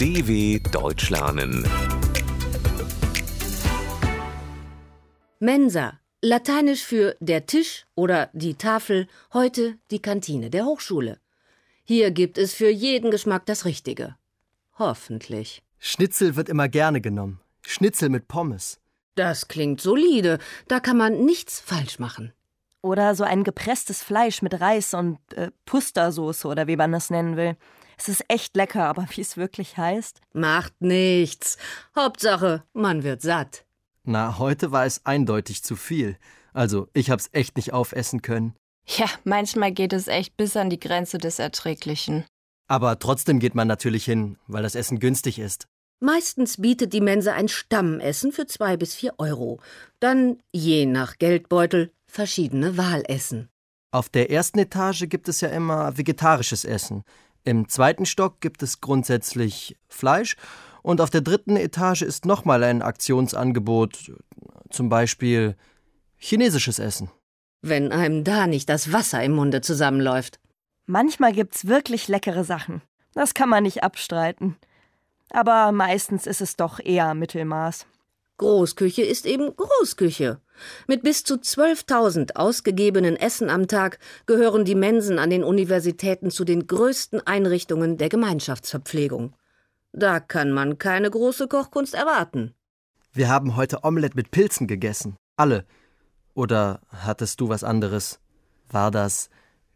DW Deutsch lernen. Mensa, lateinisch für der Tisch oder die Tafel, heute die Kantine der Hochschule. Hier gibt es für jeden Geschmack das Richtige. Hoffentlich. Schnitzel wird immer gerne genommen. Schnitzel mit Pommes. Das klingt solide, da kann man nichts falsch machen. Oder so ein gepresstes Fleisch mit Reis und Pustersoße oder wie man das nennen will. Es ist echt lecker, aber wie es wirklich heißt? Macht nichts. Hauptsache, man wird satt. Na, heute war es eindeutig zu viel. Also, ich hab's echt nicht aufessen können. Ja, manchmal geht es echt bis an die Grenze des Erträglichen. Aber trotzdem geht man natürlich hin, weil das Essen günstig ist. Meistens bietet die Mensa ein Stammessen für 2 bis 4 Euro. Dann, je nach Geldbeutel, verschiedene Wahlessen. Auf der ersten Etage gibt es ja immer vegetarisches Essen. Im zweiten Stock gibt es grundsätzlich Fleisch. Und auf der dritten Etage ist nochmal ein Aktionsangebot, zum Beispiel chinesisches Essen. Wenn einem da nicht das Wasser im Munde zusammenläuft. Manchmal gibt's wirklich leckere Sachen. Das kann man nicht abstreiten. Aber meistens ist es doch eher Mittelmaß. Großküche ist eben Großküche. Mit bis zu 12.000 ausgegebenen Essen am Tag gehören die Mensen an den Universitäten zu den größten Einrichtungen der Gemeinschaftsverpflegung. Da kann man keine große Kochkunst erwarten. Wir haben heute Omelette mit Pilzen gegessen. Alle. Oder hattest du was anderes? War das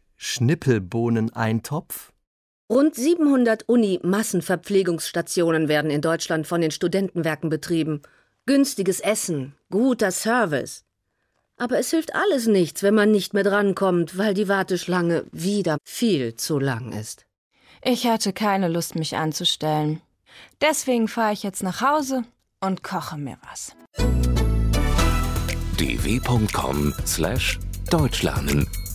Schnippelbohneneintopf? Rund 700 Uni-Massenverpflegungsstationen werden in Deutschland von den Studentenwerken betrieben. Günstiges Essen, guter Service. Aber es hilft alles nichts, wenn man nicht mehr drankommt, weil die Warteschlange wieder viel zu lang ist. Ich hatte keine Lust, mich anzustellen. Deswegen fahre ich jetzt nach Hause und koche mir was. dw.com/deutschlernen